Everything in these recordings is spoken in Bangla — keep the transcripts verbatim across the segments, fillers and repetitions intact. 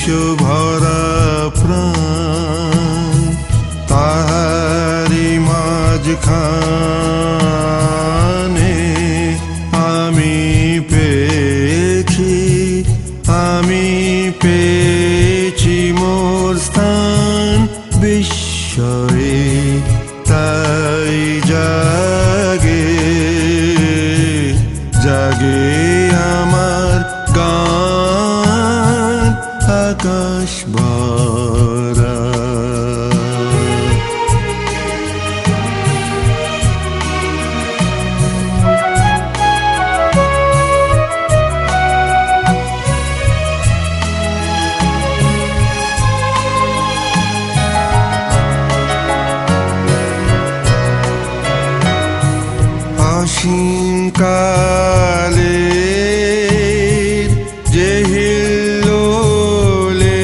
ভরা প্রাণ তাহারি মাঝখানে আমি পেয়েছি আমি পেয়েছি মোর স্থান বিস্ময়ে তাই জাগে জাগে আমার গান আকাশ ভরা। অসীমকালে যে হিল্লোলে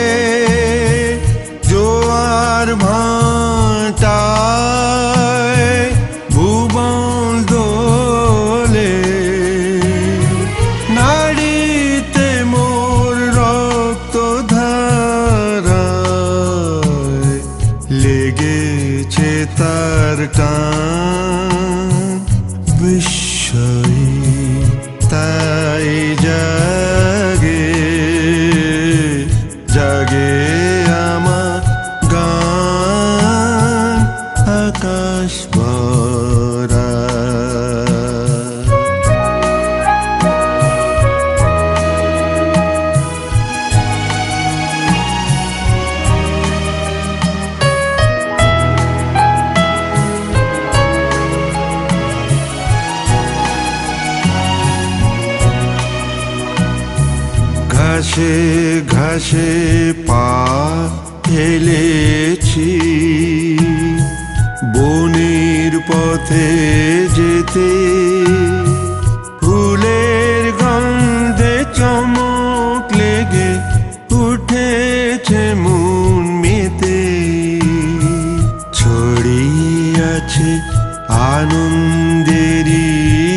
জোয়ার ভাটায় ভুবন দোলে নাড়িতে মোর রক্ত ধারায় লেগেছে তার টান বিস্ময়ে তাই জাগে জাগে আমার গান আকাশ ভরা। ঘাসে ঘাসে পা ফেলেছি বনের পথে যেতে ফুলের গন্ধে চমক লেগে উঠেছে মন মেতে ছড়িয়ে আছে আনন্দেরই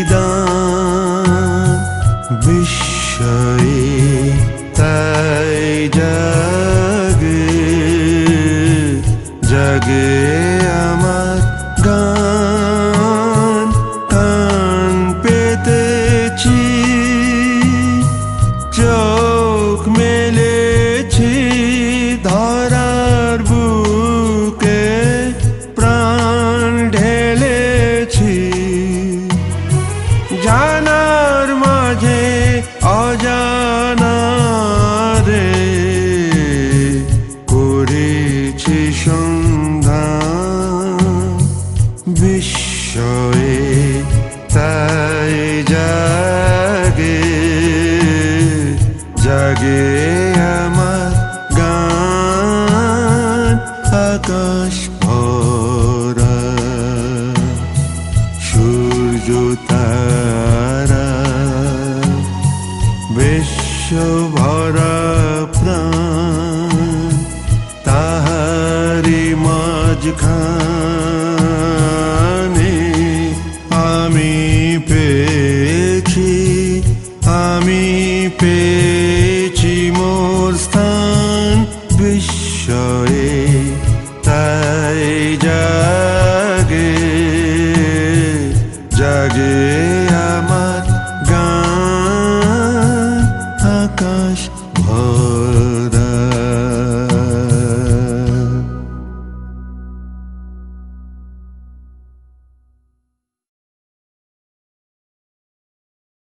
দান বিস্ময়ে তাই জাগে জাগে আমার গান কান পেতেছি চোখ মেলেছি ধরার বুকে প্রাণ ঢেলেছি জানার মাঝে অজানা রে করেছি সন্ধান বিস্ময়ে তাই জাগে জাগে আমার গান আকাশ ভরা সূর্য তারা বিশ্ব ভরা প্রাণ তাহারি মাঝখানে আমি পেয়েছি আমি পেয়েছি